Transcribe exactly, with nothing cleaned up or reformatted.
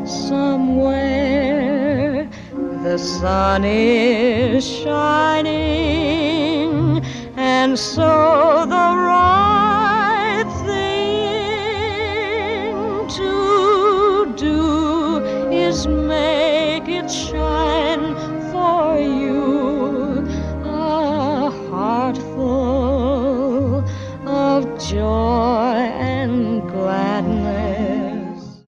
somewhere the sun is shining, and so the right thing to do is make